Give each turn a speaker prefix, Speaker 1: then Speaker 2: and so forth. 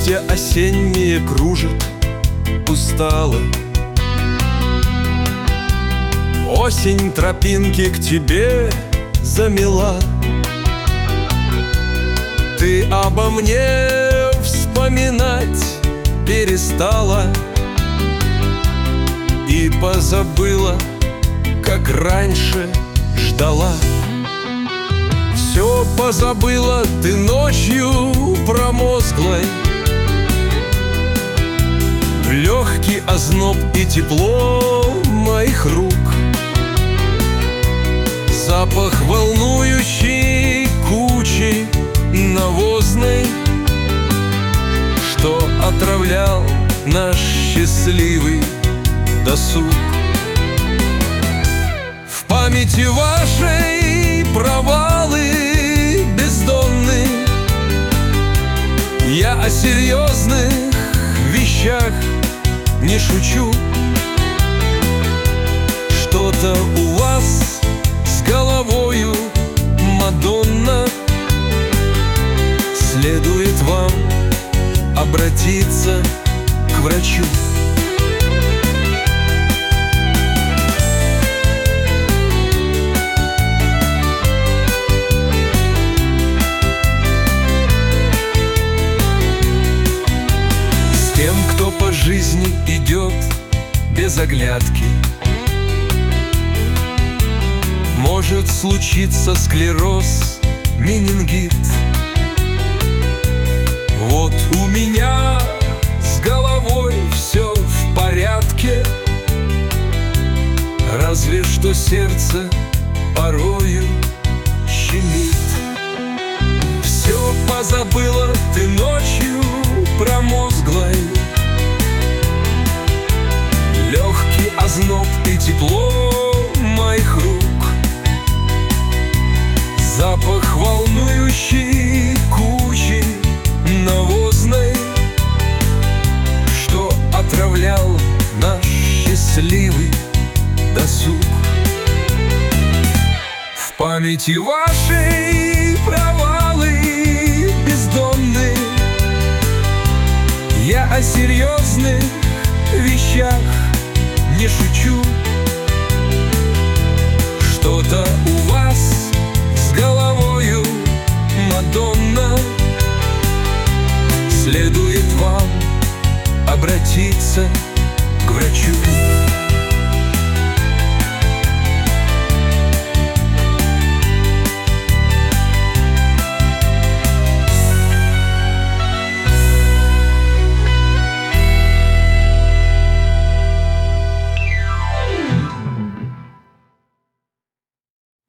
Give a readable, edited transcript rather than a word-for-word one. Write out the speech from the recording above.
Speaker 1: листья осенние кружат устало. Осень тропинки к тебе замела. Ты обо мне вспоминать перестала и позабыла, как раньше ждала. Все позабыла ты ночью промозглой. Легкий озноб и тепло моих рук, запах волнующей кучи навозной, что отравлял наш счастливый досуг. В памяти вашей провалы бездонны. Я о серьезных вещах не шучу. Что-то у вас с головою, Мадонна. Следует вам обратиться к врачу. С тем, кто по жизни идет без оглядки, может случиться склероз, менингит. Вот у меня с головой все в порядке, разве что сердце порою щемит. Все позабыла ты ночью промозглой. Легкий озноб и тепло моих рук, запах волнующей кучи навозной, что отравлял наш счастливый досуг. В памяти вашей провалы бездонны. Я о серьезных вещах не шучу. Что-то у вас с головою, Мадонна. Следует вам обратиться к врачу.